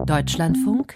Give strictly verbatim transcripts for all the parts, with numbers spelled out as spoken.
Deutschlandfunk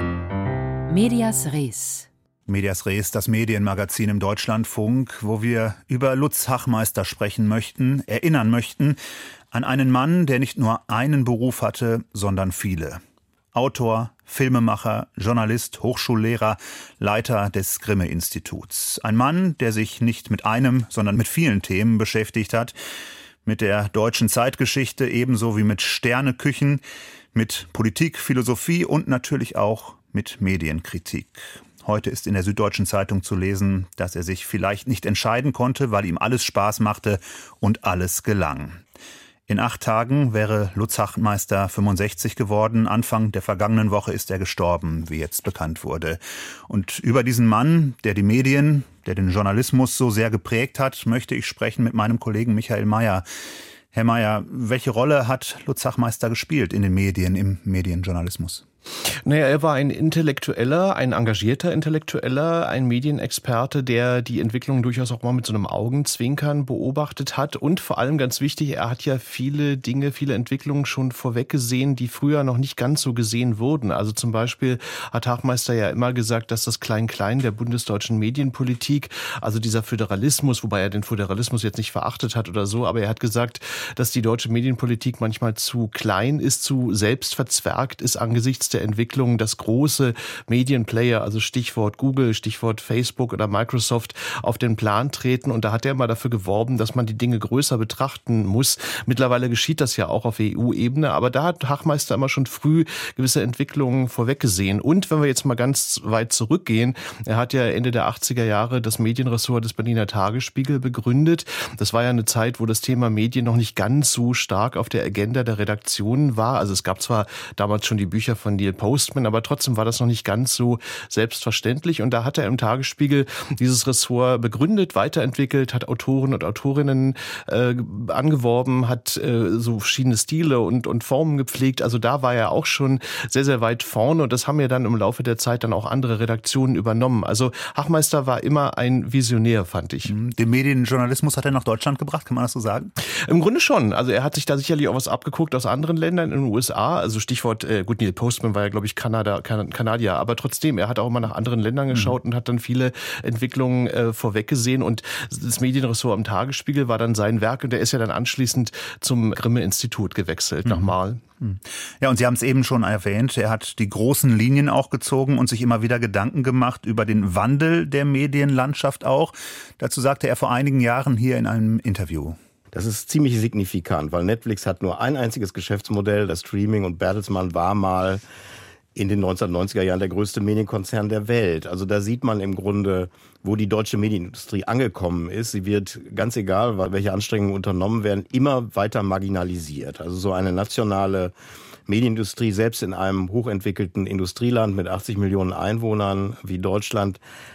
Medias Res. Medias Res, das Medienmagazin im Deutschlandfunk, wo wir über Lutz Hachmeister sprechen möchten, erinnern möchten an einen Mann, der nicht nur einen Beruf hatte, sondern viele. Autor, Filmemacher, Journalist, Hochschullehrer, Leiter des Grimme-Instituts. Ein Mann, der sich nicht mit einem, sondern mit vielen Themen beschäftigt hat. Mit der deutschen Zeitgeschichte ebenso wie mit Sterneküchen, mit Politik, Philosophie und natürlich auch mit Medienkritik. Heute ist in der Süddeutschen Zeitung zu lesen, dass er sich vielleicht nicht entscheiden konnte, weil ihm alles Spaß machte und alles gelang. In acht Tagen wäre Lutz Hachmeister fünfundsechzig geworden. Anfang der vergangenen Woche ist er gestorben, wie jetzt bekannt wurde. Und über diesen Mann, der die Medien, der den Journalismus so sehr geprägt hat, möchte ich sprechen mit meinem Kollegen Michael Mayer. Herr Mayer, welche Rolle hat Lutz Hachmeister gespielt in den Medien, im Medienjournalismus? Naja, er war ein Intellektueller, ein engagierter Intellektueller, ein Medienexperte, der die Entwicklung durchaus auch mal mit so einem Augenzwinkern beobachtet hat. Und vor allem ganz wichtig, er hat ja viele Dinge, viele Entwicklungen schon vorweggesehen, die früher noch nicht ganz so gesehen wurden. Also zum Beispiel hat Hachmeister ja immer gesagt, dass das Klein-Klein der bundesdeutschen Medienpolitik, also dieser Föderalismus, wobei er den Föderalismus jetzt nicht verachtet hat oder so, aber er hat gesagt, dass die deutsche Medienpolitik manchmal zu klein ist, zu selbstverzwergt ist angesichts der Entwicklung, dass große Medienplayer, also Stichwort Google, Stichwort Facebook oder Microsoft, auf den Plan treten. Und da hat er mal dafür geworben, dass man die Dinge größer betrachten muss. Mittlerweile geschieht das ja auch auf E U-Ebene, aber da hat Hachmeister immer schon früh gewisse Entwicklungen vorweggesehen. Und wenn wir jetzt mal ganz weit zurückgehen, er hat ja Ende der achtziger Jahre das Medienressort des Berliner Tagesspiegel begründet. Das war ja eine Zeit, wo das Thema Medien noch nicht ganz so stark auf der Agenda der Redaktionen war. Also es gab zwar damals schon die Bücher von Neil Postman, aber trotzdem war das noch nicht ganz so selbstverständlich. Und da hat er im Tagesspiegel dieses Ressort begründet, weiterentwickelt, hat Autoren und Autorinnen äh, angeworben, hat äh, so verschiedene Stile und, und Formen gepflegt. Also da war er auch schon sehr, sehr weit vorne. Und das haben ja dann im Laufe der Zeit dann auch andere Redaktionen übernommen. Also Hachmeister war immer ein Visionär, fand ich. Den Medienjournalismus hat er nach Deutschland gebracht, kann man das so sagen? Im Grunde schon. Also er hat sich da sicherlich auch was abgeguckt aus anderen Ländern in den U S A. Also Stichwort, äh, gut, Neil Postman war ja, glaube ich, Kanada, kan- Kanadier. Aber trotzdem, er hat auch immer nach anderen Ländern geschaut mhm. und hat dann viele Entwicklungen äh, vorweggesehen. Und das Medienressort am Tagesspiegel war dann sein Werk. Und er ist ja dann anschließend zum Grimme-Institut gewechselt, mhm. nach Marl. Ja, und Sie haben es eben schon erwähnt, er hat die großen Linien auch gezogen und sich immer wieder Gedanken gemacht über den Wandel der Medienlandschaft auch. Dazu sagte er vor einigen Jahren hier in einem Interview. Das ist ziemlich signifikant, weil Netflix hat nur ein einziges Geschäftsmodell, das Streaming, und Bertelsmann war mal in den neunzehnhundertneunziger Jahren der größte Medienkonzern der Welt. Also da sieht man im Grunde, wo die deutsche Medienindustrie angekommen ist. Sie wird, ganz egal, welche Anstrengungen unternommen werden, immer weiter marginalisiert. Also so eine nationale Medienindustrie, selbst in einem hochentwickelten Industrieland mit achtzig Millionen Einwohnern wie Deutschland,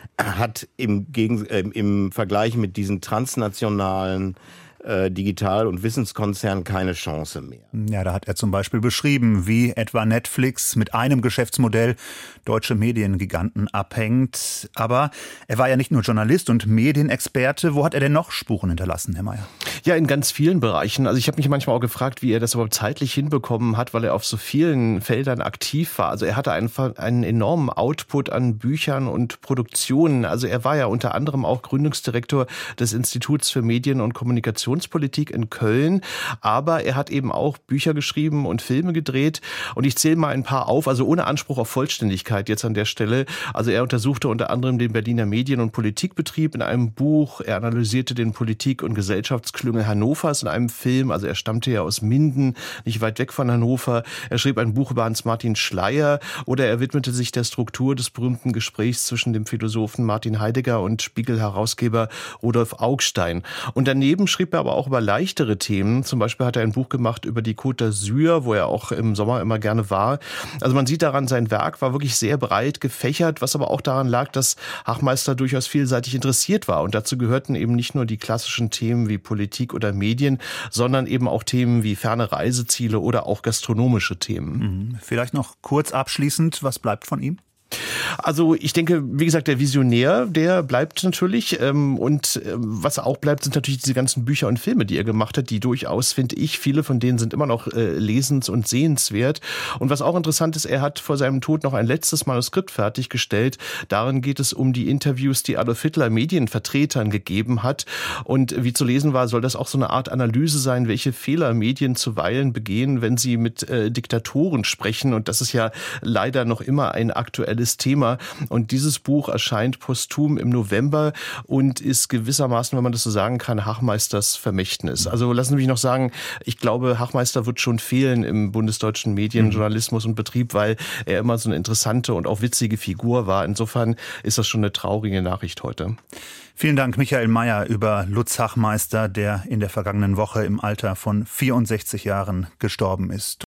hat im, Gegen- äh, im Vergleich mit diesen transnationalen Digital- und Wissenskonzern keine Chance mehr. Ja, da hat er zum Beispiel beschrieben, wie etwa Netflix mit einem Geschäftsmodell deutsche Mediengiganten abhängt. Aber er war ja nicht nur Journalist und Medienexperte. Wo hat er denn noch Spuren hinterlassen, Herr Mayer? Ja, in ganz vielen Bereichen. Also ich habe mich manchmal auch gefragt, wie er das überhaupt zeitlich hinbekommen hat, weil er auf so vielen Feldern aktiv war. Also er hatte einfach einen enormen Output an Büchern und Produktionen. Also er war ja unter anderem auch Gründungsdirektor des Instituts für Medien- und Kommunikation Politik in Köln, aber er hat eben auch Bücher geschrieben und Filme gedreht und ich zähle mal ein paar auf, also ohne Anspruch auf Vollständigkeit jetzt an der Stelle. Also er untersuchte unter anderem den Berliner Medien- und Politikbetrieb in einem Buch, er analysierte den Politik- und Gesellschaftsklüngel Hannovers in einem Film, also er stammte ja aus Minden, nicht weit weg von Hannover. Er schrieb ein Buch über Hans-Martin Schleyer oder er widmete sich der Struktur des berühmten Gesprächs zwischen dem Philosophen Martin Heidegger und Spiegel-Herausgeber Rudolf Augstein. Und daneben schrieb er aber auch über leichtere Themen. Zum Beispiel hat er ein Buch gemacht über die Côte d'Azur, wo er auch im Sommer immer gerne war. Also man sieht daran, sein Werk war wirklich sehr breit gefächert, was aber auch daran lag, dass Hachmeister durchaus vielseitig interessiert war. Und dazu gehörten eben nicht nur die klassischen Themen wie Politik oder Medien, sondern eben auch Themen wie ferne Reiseziele oder auch gastronomische Themen. Vielleicht noch kurz abschließend, was bleibt von ihm? Also ich denke, wie gesagt, der Visionär, der bleibt natürlich. Und was auch bleibt, sind natürlich diese ganzen Bücher und Filme, die er gemacht hat, die durchaus, finde ich, viele von denen sind immer noch lesens- und sehenswert. Und was auch interessant ist, er hat vor seinem Tod noch ein letztes Manuskript fertiggestellt. Darin geht es um die Interviews, die Adolf Hitler Medienvertretern gegeben hat. Und wie zu lesen war, soll das auch so eine Art Analyse sein, welche Fehler Medien zuweilen begehen, wenn sie mit äh, Diktatoren sprechen. Und das ist ja leider noch immer ein aktuelles Thema. Und dieses Buch erscheint posthum im November und ist gewissermaßen, wenn man das so sagen kann, Hachmeisters Vermächtnis. Also lassen Sie mich noch sagen, ich glaube, Hachmeister wird schon fehlen im bundesdeutschen Medienjournalismus und Betrieb, weil er immer so eine interessante und auch witzige Figur war. Insofern ist das schon eine traurige Nachricht heute. Vielen Dank, Michael Mayer, über Lutz Hachmeister, der in der vergangenen Woche im Alter von vierundsechzig Jahren gestorben ist.